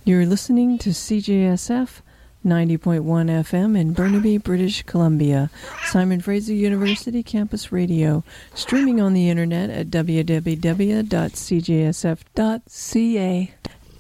You're listening to CJSF 90.1 FM in Burnaby, British Columbia, Simon Fraser University Campus Radio, streaming on the internet at www.cjsf.ca.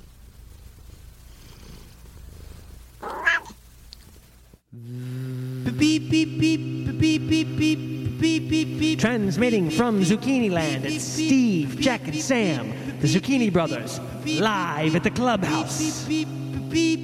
Beep, beep, beep, beep, beep, beep, beep, beep, beep. Transmitting from Zucchini Land, it's Steve, Jack, and Sam, the Zucchini Brothers, live at the clubhouse. Beep, beep, beep.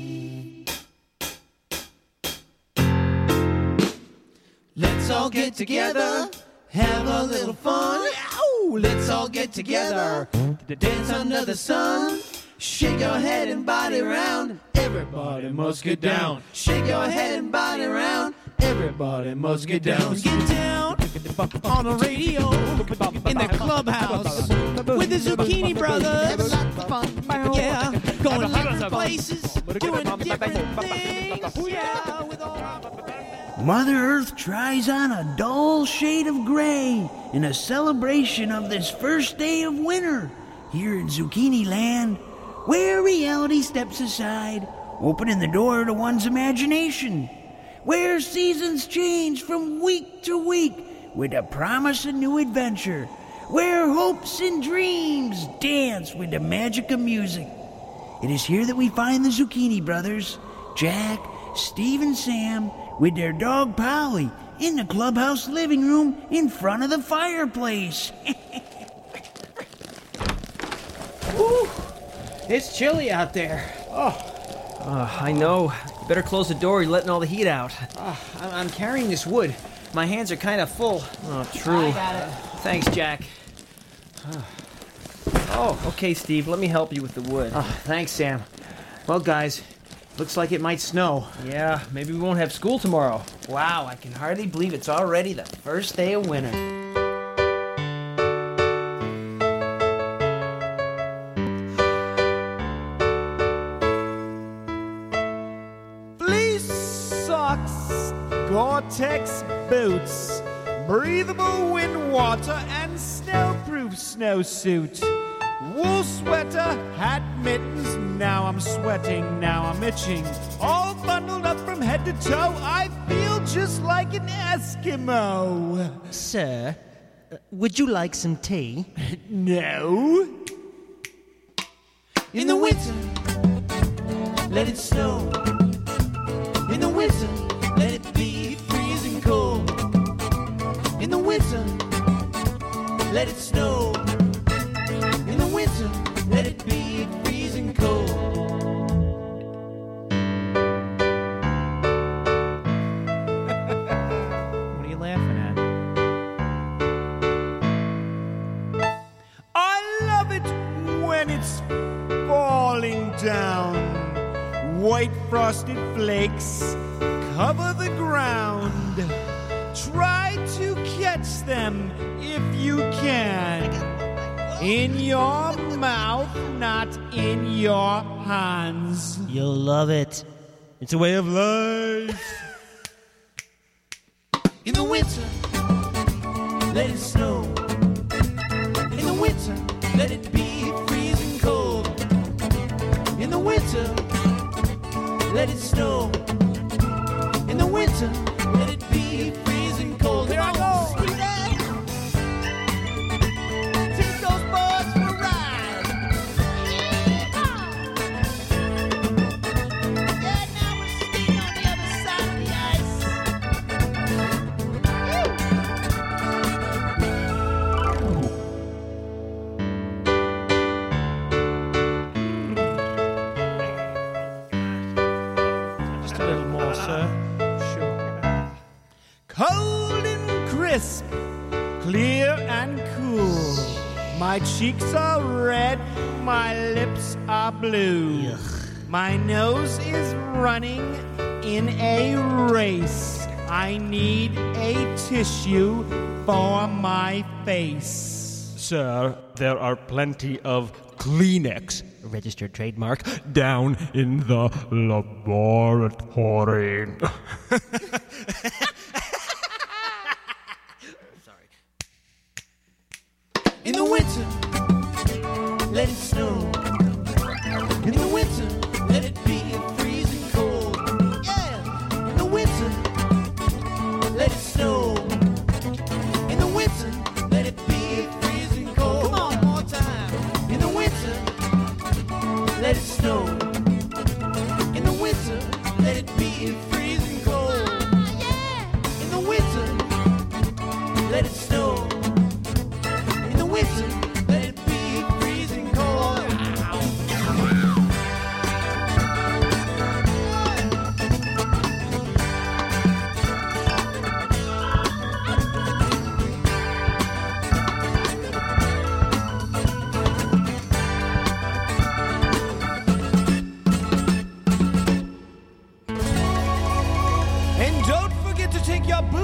Let's all get together, have a little fun. Ow! Let's all get together to dance under the sun. Shake your head and body round. Everybody must get down. Shake your head and body round. Everybody must get down. Get down on the radio in the clubhouse with the Zucchini Brothers. Yeah, going different places, doing different things. Yeah, with all. Mother Earth tries on a dull shade of gray in a celebration of this first day of winter here in Zucchini Land, where reality steps aside, opening the door to one's imagination, where seasons change from week to week with the promise of new adventure, where hopes and dreams dance with the magic of music. It is here that we find the Zucchini Brothers, Jack, Steve, and Sam, with their dog Polly in the clubhouse living room in front of the fireplace. Woo! It's chilly out there. I know. You better close the door. You're letting all the heat out. I'm carrying this wood. My hands are kind of full. Oh, true. I got it. Thanks, Jack. Oh, okay, Steve. Let me help you with the wood. Thanks, Sam. Well, guys, looks like it might snow. Yeah, maybe we won't have school tomorrow. Wow, I can hardly believe it's already the first day of winter. Fleece socks, Gore-Tex boots, breathable wind water, and snow-proof snowsuit. Wool sweater, hat, mittens, now I'm sweating, now I'm itching. All bundled up from head to toe, I feel just like an Eskimo. Sir, would you like some tea? No. In the winter, let it snow. In the winter, let it be freezing cold. In the winter, let it snow. In the winter, let it be freezing cold. What are you laughing at? I love it when it's falling down. White frosted flakes cover the ground. Try to catch them if you can. In your mouth, not in your hands. You'll love it. It's a way of life. In the winter, let it snow. In the winter, let it be freezing cold. In the winter, let it snow. In the winter, let it be freezing cold. Here I go. Take those boys for a ride. Yeah, now we're skating on the other side of the ice. Just a little more, sir. Sure. Cold and crisp, clear and cool. My cheeks are red, my lips are blue. My nose is running in a race. I need a tissue for my face. Sir, there are plenty of Kleenex, Registered trademark. down in the laboratory. In the winter, let it snow. In the winter,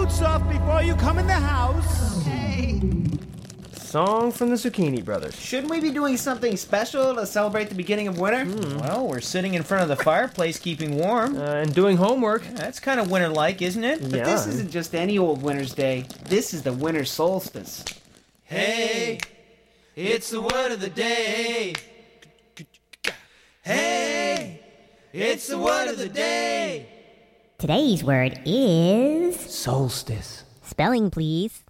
boots off before you come in the house. Hey. Song from the Zucchini Brothers. Shouldn't we be doing something special to celebrate the beginning of winter? Well, we're sitting in front of the fireplace keeping warm. And doing homework. That's kind of winter-like, isn't it? But Yeah. this isn't just any old winter's day. This is the winter solstice. Hey, it's the word of the day. Hey, it's the word of the day. Today's word is... Solstice. Spelling, please.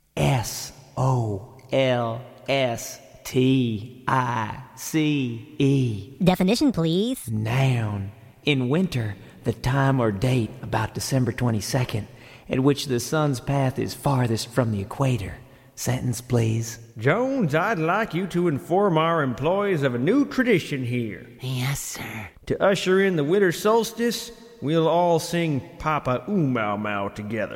S-O-L-S-T-I-C-E. Definition, please. Noun. In winter, the time or date about December 22nd, at which the sun's path is farthest from the equator. Sentence, please. Jones, I'd like you to inform our employees of a new tradition here. Yes, sir. To usher in the winter solstice, we'll all sing Papa Ooh Mau Mau together.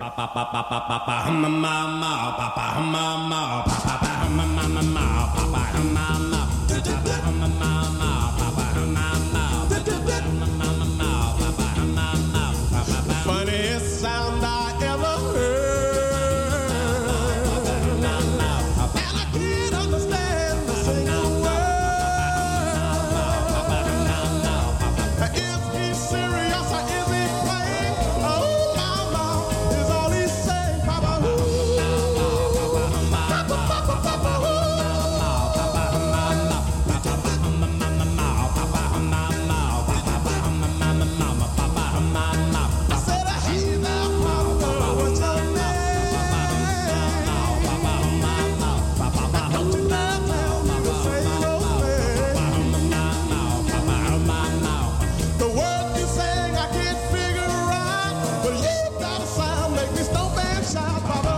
Funniest sound I ever heard. And I can't understand a single word. Is he serious or is he playing? Oh, mama is all he's saying. Papa, Papa, Papa, I said, hey there, Papa, what's your name? Don't you dare tell me to say your name. The word you sing I can't figure out, but you got a sound make me stomp and shout, Papa.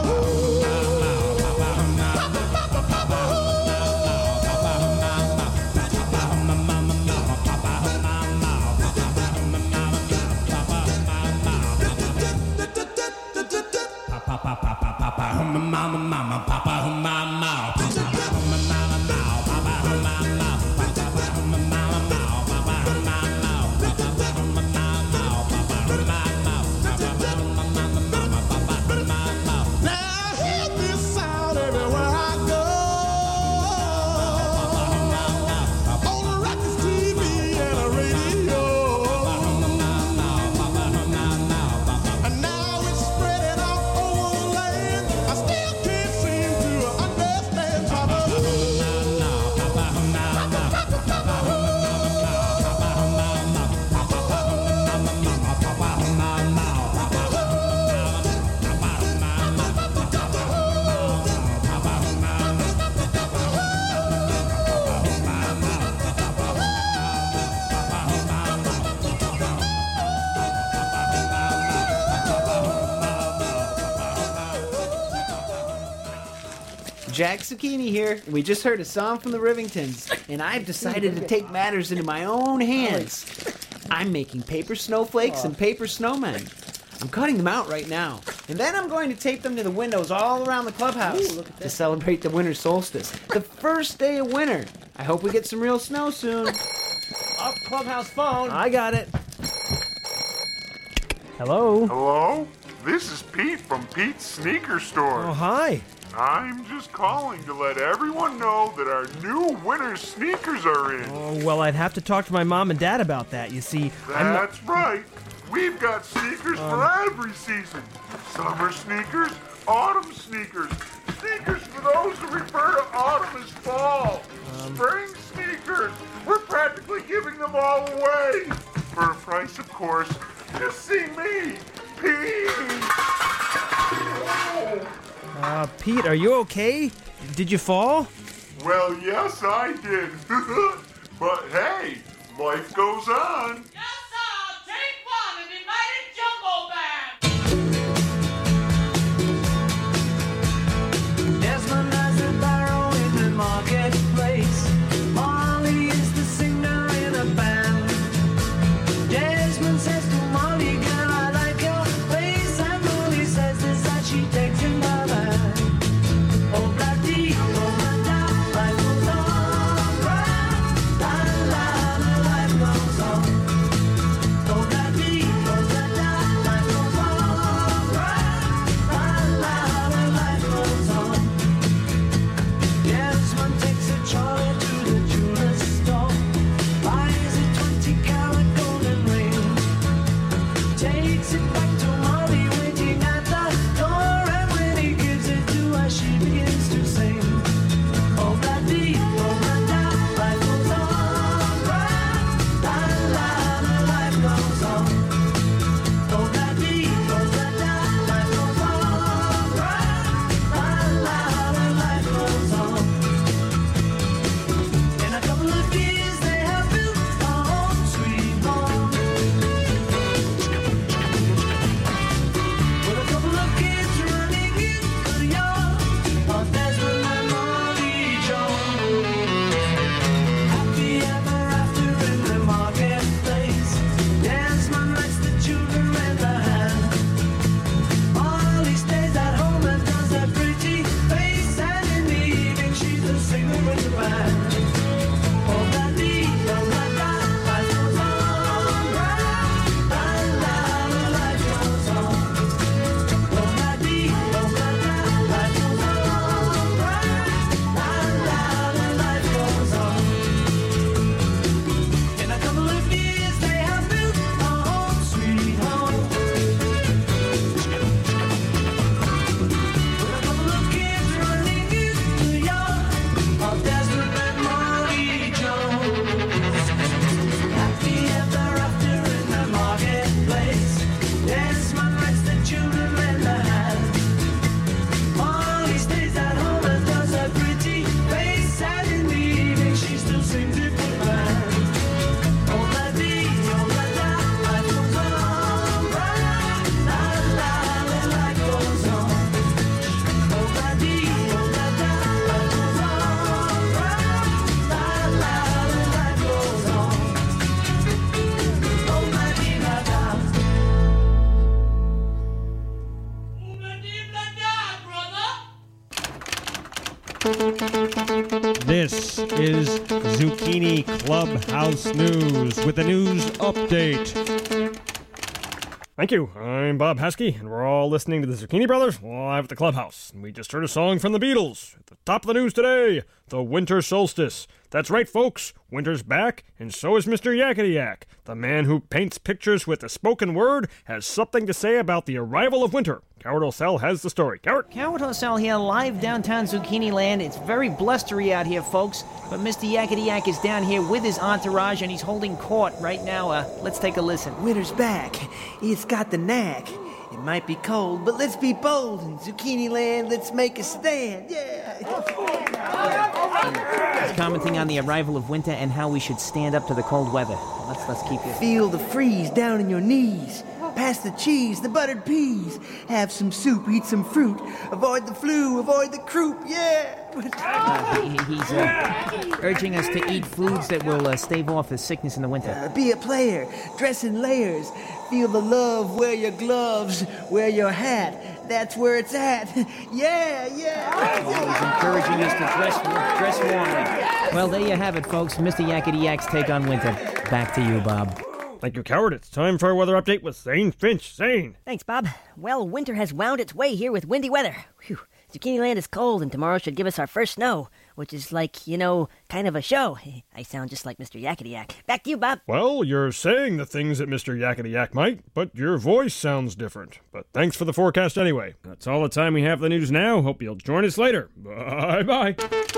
Now I hear this sound everywhere I go. On the records, TV, and the radio. And now it's spreading all over the land. I still can't seem to understand, Papa. Jack Zucchini here. We just heard a song from the Rivingtons, and I've decided to take matters into my own hands. I'm making paper snowflakes and paper snowmen. I'm cutting them out right now, and then I'm going to tape them to the windows all around the clubhouse to celebrate the winter solstice, the first day of winter. I hope we get some real snow soon. Up clubhouse phone. I got it. Hello? Hello? This is Pete from Pete's Sneaker Store. Oh, hi. I'm just calling to let everyone know that our new winter sneakers are in. Oh, well, I'd have to talk to my mom and dad about that. You see, That's right. We've got sneakers for every season. Summer sneakers, autumn sneakers. Sneakers for those who refer to autumn as fall. Spring sneakers. We're practically giving them all away. For a price, of course. Just see me, Pete. Pete, are you okay? Did you fall? Well, yes, I did. But hey, life goes on. Yes, sir. Take one and United Jumbo Band. Desmond has a barrow in the marketplace. Molly is the singer in a band. Desmond says to Molly, girl, I like your face. And Molly says this that she takes him by the hand. Oh, bloody, oh, bloody, life goes on, right? La, la, la, life goes on. is Zucchini Clubhouse News with the news update. Thank you. I'm Bob Haskey, and we're all listening to the Zucchini Brothers live at the Clubhouse. And we just heard a song from the Beatles. At the top of the news today, the winter solstice. That's right, folks. Winter's back, and so is Mr. Yakety Yak. The man who paints pictures with the spoken word has something to say about the arrival of winter. Coward O'Sell has the story. Coward? Coward O'Sell here, live downtown Zucchini Land. It's very blustery out here, folks. But Mr. Yakety Yak is down here with his entourage, and he's holding court right now. Let's take a listen. Winter's back. It's got the knack. It might be cold, but let's be bold. In Zucchini Land, let's make a stand. Yeah. He's commenting on the arrival of winter and how we should stand up to the cold weather. Let's keep it. Feel the freeze down in your knees. Pass the cheese, the buttered peas. Have some soup, eat some fruit. Avoid the flu, avoid the croup, yeah. He's urging us to eat foods that will stave off the sickness in the winter. Be a player, dress in layers. Feel the love, wear your gloves, wear your hat. That's where it's at. Yeah. He's encouraging us to dress warmly. Well, there you have it, folks. Mr. Yakety Yak's take on winter. Back to you, Bob. Thank you, Coward. It's time for our weather update with Zane Finch. Zane. Thanks, Bob. Well, winter has wound its way here with windy weather. Whew. Zucchini Land is cold, and tomorrow should give us our first snow, which is like, kind of a show. I sound just like Mr. Yakety Yak. Back to you, Bob. Well, you're saying the things that Mr. Yakety Yak might, but your voice sounds different. But thanks for the forecast anyway. That's all the time we have for the news now. Hope you'll join us later. Bye-bye.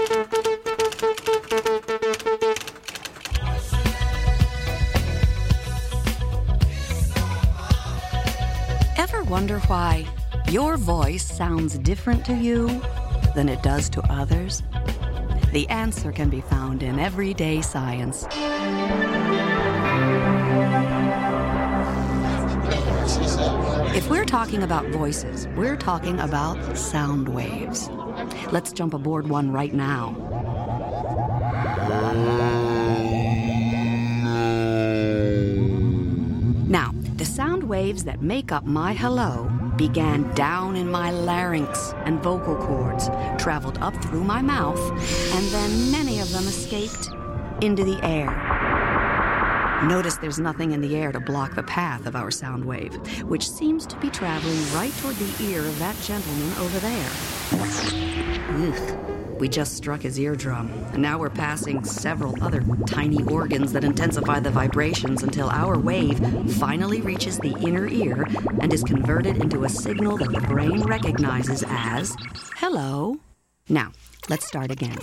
Ever wonder why your voice sounds different to you than it does to others? The answer can be found in Everyday Science. If we're talking about voices, we're talking about sound waves. Let's jump aboard one right now. Now, the sound waves that make up my hello began down in my larynx and vocal cords, traveled up through my mouth, and then many of them escaped into the air. Notice there's nothing in the air to block the path of our sound wave, which seems to be traveling right toward the ear of that gentleman over there. Ugh. We just struck his eardrum, and now we're passing several other tiny organs that intensify the vibrations until our wave finally reaches the inner ear and is converted into a signal that the brain recognizes as hello. Now, let's start again.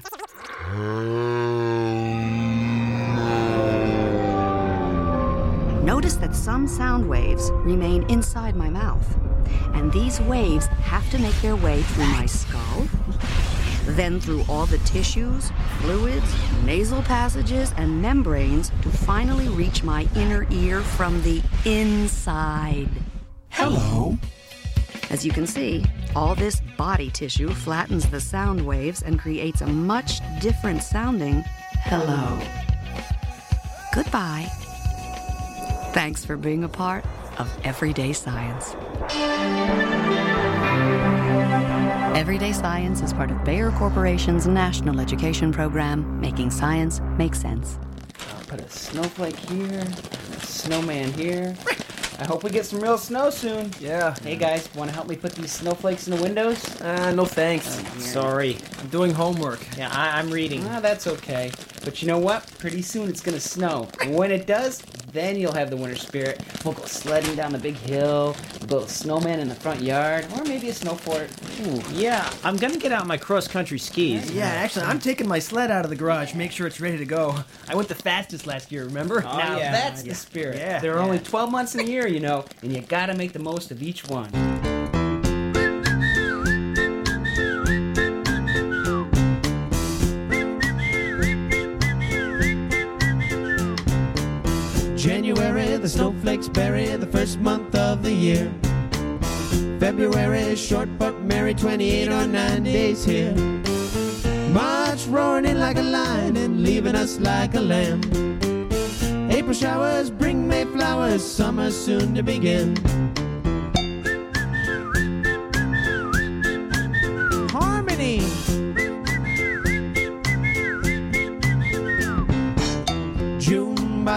Notice that some sound waves remain inside my mouth, and these waves have to make their way through my skull, then through all the tissues, fluids, nasal passages, and membranes to finally reach my inner ear from the inside. Hello. As you can see, all this body tissue flattens the sound waves and creates a much different sounding hello. Goodbye. Thanks for being a part of Everyday Science. Everyday Science is part of Bayer Corporation's national education program, making science make sense. I'll put a snowflake here, a snowman here. I hope we get some real snow soon. Yeah. Hey guys, want to help me put these snowflakes in the windows? No thanks. Sorry. I'm doing homework. Yeah, I'm reading. That's okay. But you know what? Pretty soon it's gonna snow. And when it does, then you'll have the winter spirit. We'll go sledding down the big hill, build a snowman in the front yard, or maybe a snow fort. Ooh, yeah, I'm gonna get out my cross-country skis. Yeah, actually, I'm taking my sled out of the garage, make sure it's ready to go. I went the fastest last year, remember? Oh, now that's the spirit. Yeah. There are only 12 months in a year, you know, and you gotta make the most of each one. January, the snowflakes bury the first month of the year. February is short but merry, 28 or 9 days here. March roaring in like a lion and leaving us like a lamb. April showers bring May flowers, summer soon to begin. Harmony.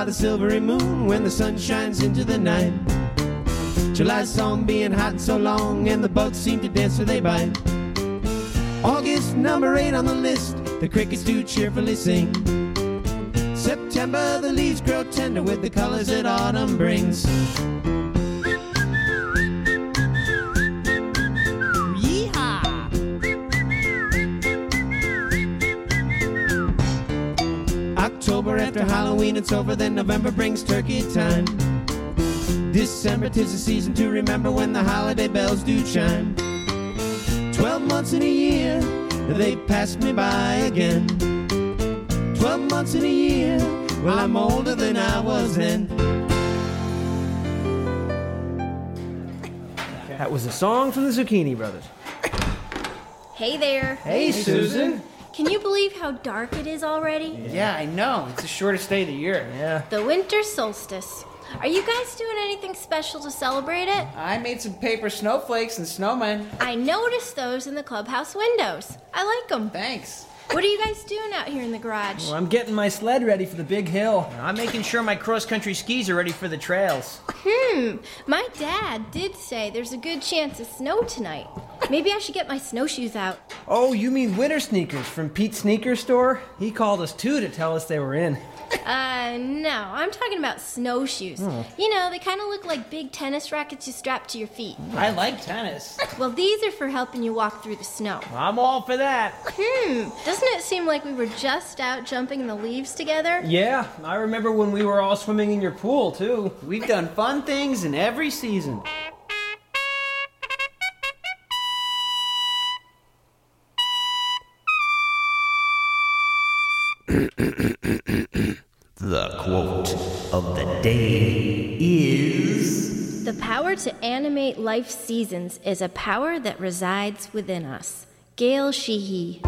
by the silvery moon when the sun shines into the night. July's song being hot and so long, and the bugs seem to dance till they bite. August, number 8 on the list, the crickets do cheerfully sing. September, the leaves grow tender with the colors that autumn brings. October, after Halloween it's over, then November brings turkey time. December, 'tis the season to remember when the holiday bells do chime. 12 months in a year, they passed me by again. 12 months in a year, well, I'm older than I was then. That was a song from the Zucchini Brothers. Hey there. Hey, Susan. Can you believe how dark it is already? Yeah, I know. It's the shortest day of the year. Yeah. The winter solstice. Are you guys doing anything special to celebrate it? I made some paper snowflakes and snowmen. I noticed those in the clubhouse windows. I like them. Thanks. What are you guys doing out here in the garage? Well, I'm getting my sled ready for the big hill. I'm making sure my cross-country skis are ready for the trails. My dad did say there's a good chance of snow tonight. Maybe I should get my snowshoes out. Oh, you mean winter sneakers from Pete's sneaker store? He called us too to tell us they were in. No, I'm talking about snowshoes. You know, they kind of look like big tennis rackets you strap to your feet. I like tennis. Well, these are for helping you walk through the snow. I'm all for that. Doesn't it seem like we were just out jumping in the leaves together? Yeah, I remember when we were all swimming in your pool, too. We've done fun things in every season. The quote of the day is... The power to animate life's seasons is a power that resides within us. Gail Sheehy.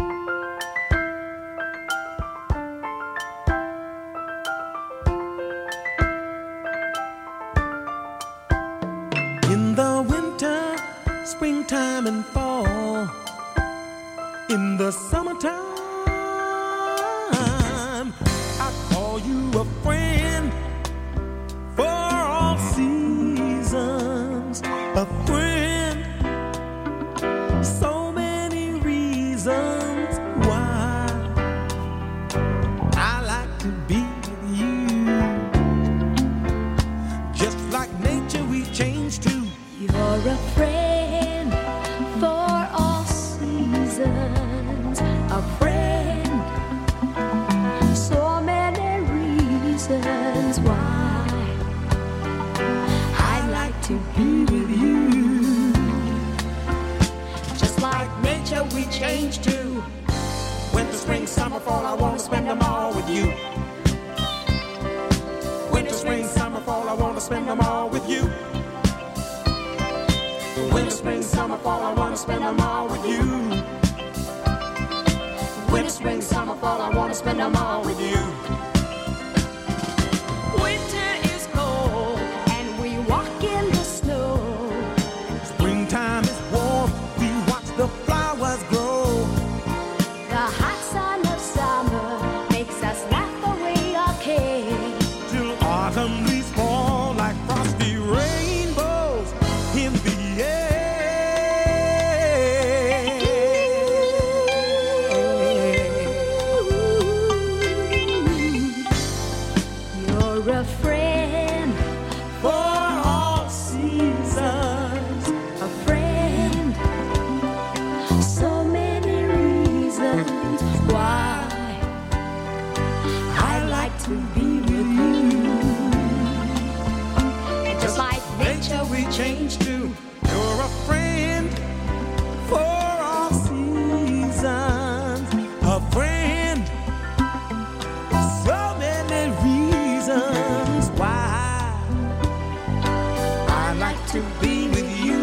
In the winter, springtime and fall, in the summertime, I call you a friend for all seasons. A friend, so many reasons why I like to be with you. Just like nature, we change too. You're a friend for all seasons. A friend, so many reasons why I like to be with you. Just like nature, we change too. Winter, spring, summer, fall, I wanna spend them all with you. Winter, spring, summer, fall, I wanna spend them all with you. Winter, spring, summer, fall, I wanna spend them all with you. Winter, spring, summer, fall, I wanna spend them all with you. Winter is cold and we walk in the snow. Springtime is warm, we watch the flowers grow. The hot sun of summer makes us laugh away our care. Till autumn leaves fall like frosty rainbows in the air. You're a friend for all seasons. A friend, so many reasons why I like to be with you. And just like nature, we change too. You're a friend for all seasons. A friend, so many reasons why I like to be with you.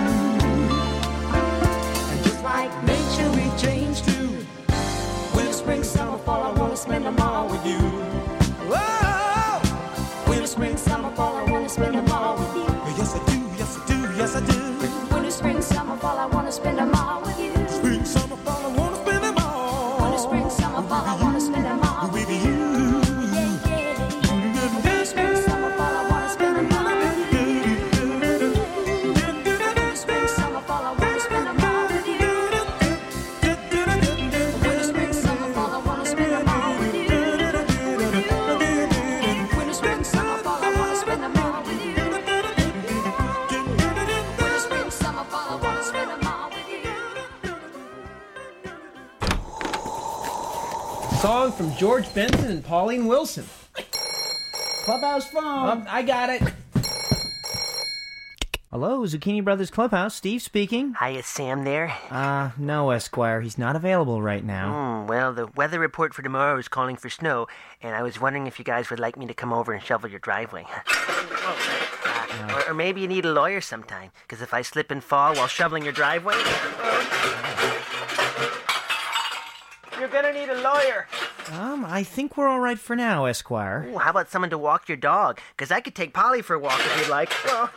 And just like nature, we change too. Winter, spring, summer, fall, I wanna spend them all with you. Whoa! Winter, spring, summer, fall, I wanna spend them all with you. Yes, I do, yes, I do, yes, I do. Winter, spring, summer, fall, I wanna spend them all with you. Spring, summer, fall, I wanna spend them all. Winter, spring, summer, fall, I wanna spend them all with you. Yeah, yeah. song from George Benson and Pauline Wilson. Clubhouse phone. I got it. Hello, Zucchini Brothers Clubhouse. Steve speaking. Hi, is Sam there? No, Esquire. He's not available right now. Well, the weather report for tomorrow is calling for snow, and I was wondering if you guys would like me to come over and shovel your driveway. Or maybe you need a lawyer sometime, because if I slip and fall while shoveling your driveway... You're gonna need a lawyer. I think we're all right for now, Esquire. Ooh, how about someone to walk your dog? Because I could take Polly for a walk if you'd like. Well...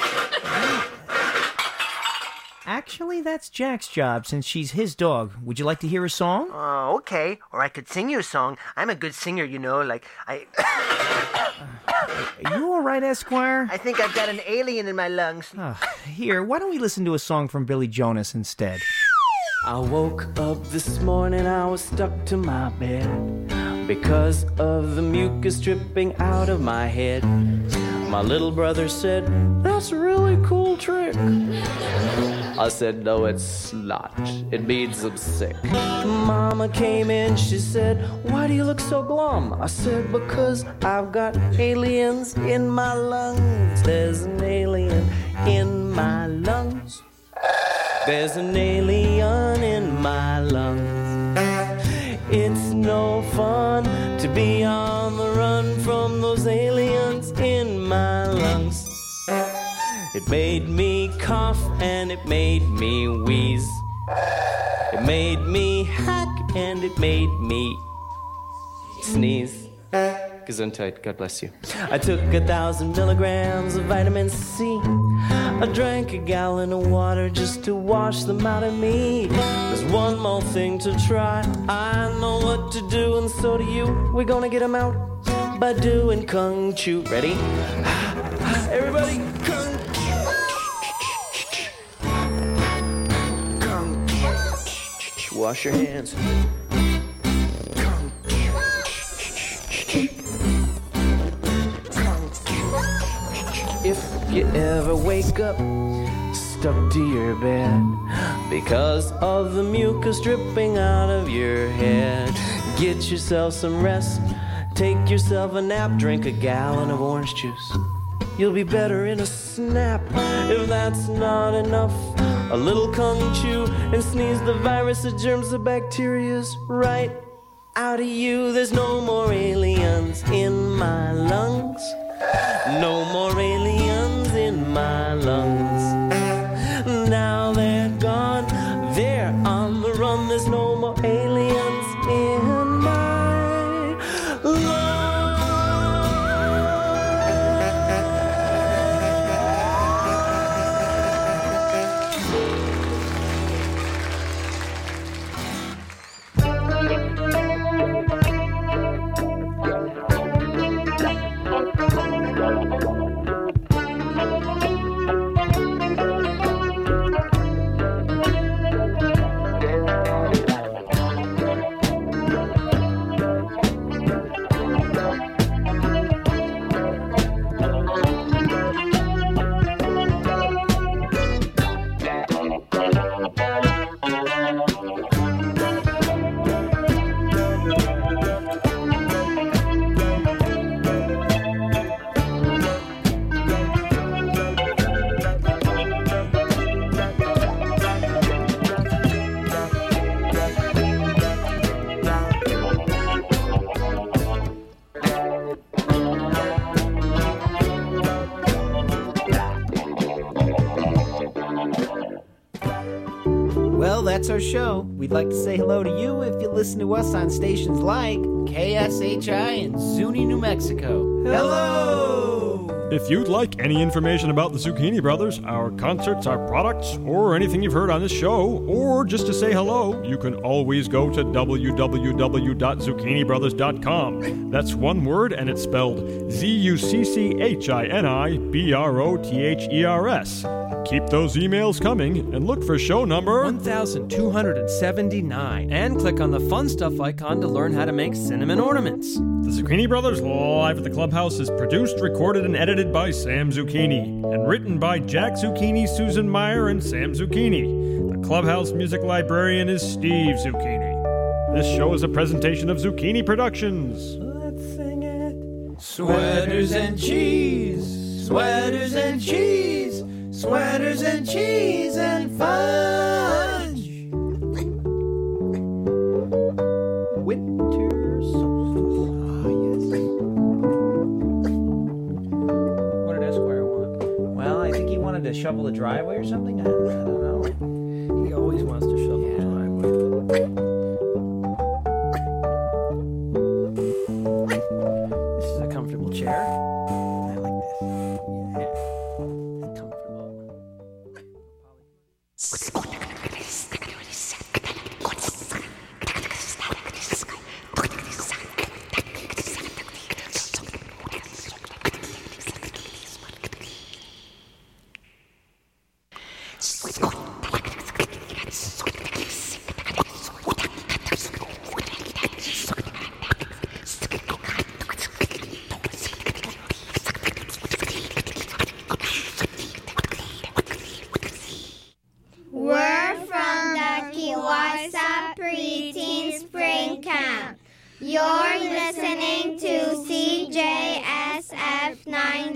Actually, that's Jack's job, since she's his dog. Would you like to hear a song? Oh, okay. Or I could sing you a song. I'm a good singer, you know, like I... Are you all right, Esquire? I think I've got an alien in my lungs. Here, why don't we listen to a song from Billy Jonas instead? I woke up this morning, I was stuck to my bed because of the mucus dripping out of my head. My little brother said, "That's a really cool trick." I said, "No, it's not. It means I'm sick." Mama came in, she said, "Why do you look so glum?" I said, "Because I've got aliens in my lungs. There's an alien in my lungs. There's an alien in my lungs. It's no fun to be on the run from those aliens in my lungs. It made me cough and it made me wheeze. It made me hack and it made me sneeze. Gesundheit, God bless you. I took 1,000 milligrams of vitamin C. I drank a gallon of water just to wash them out of me. There's one more thing to try. I know what to do and so do you. We're gonna get them out by doing Kung Fu. Ready? Everybody, Kung Fu. Wash your hands. If you ever wake up stuck to your bed because of the mucus dripping out of your head, get yourself some rest, take yourself a nap, drink a gallon of orange juice. You'll be better in a snap. If that's not enough, a little Kung Fu and sneeze the virus, the germs, the bacteria's right out of you. There's no more aliens in my lungs. No more aliens in my lungs. Now they're gone, they're on the run. There's no more aliens in my lungs. Well, that's our show. We'd like to say hello to you if you listen to us on stations like KSHI in Zuni, New Mexico. Hello! If you'd like any information about the Zucchini Brothers, our concerts, our products, or anything you've heard on this show, or just to say hello, you can always go to www.zucchinibrothers.com. That's one word, and it's spelled ZUCCHINIBROTHERS. Keep those emails coming and look for show number 1279 and click on the fun stuff icon to learn how to make cinnamon ornaments. The Zucchini Brothers Live at the Clubhouse is produced, recorded, and edited by Sam Zucchini and written by Jack Zucchini, Susan Meyer, and Sam Zucchini. The Clubhouse music librarian is Steve Zucchini. This show is a presentation of Zucchini Productions. Let's sing it. Sweaters and cheese, sweaters and cheese, sweaters and cheese and fudge. Winter solstice. Ah, yes. What did Esquire want? Well, I think he wanted to shovel the driveway or something. I don't know. He always wants to shovel the driveway. This is a comfortable chair.